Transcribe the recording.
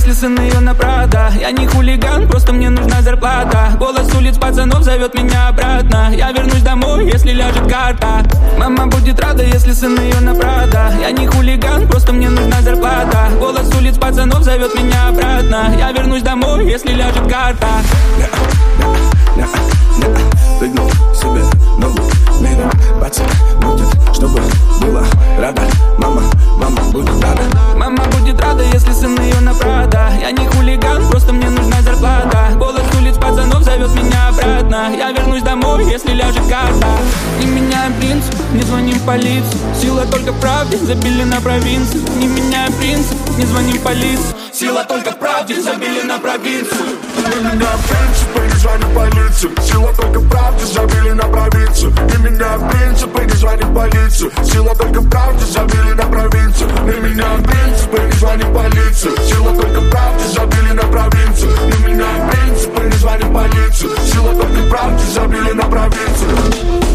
если сын ее на Прада. Я не хулиган, просто мне нужна зарплата. Голос улиц пацанов зовет меня обратно. Я вернусь домой, если ляжет карта. Мама будет рада, если сын ее на Прада. Я не хулиган, просто мне нужна зарплата. Голос улиц пацанов зовет меня обратно. Я вернусь домой, если ляжет карта. Прыгнул себе ногу, мира бац, будет, чтобы была рада. Мама будет рада. Мама будет рада, если сын ее на Прада. Я не хулиган, просто мне нужна зарплата. Голос улиц пацанов зовет меня обратно. Я вернусь домой, если ляжет карта. Не меняем принцип, не звоним в полицию. Сила только в правде, забили на провинцию. Не меняем принцип, не звоним в полицию. Сила только в правде, забили на провинцию. Не меняем принципы, не звоним в полицию. Сила только в правде, забили на провинцию. Не меняем принципы, не звоним в полицию. Сила только в правде, забили на провинцию. Не меняем принципы, не звоним в полицию. Сила только в правде, забили на провинцию. Не меняем принципы, не звоним в полицию. Сила только в правде, забили на провинцию.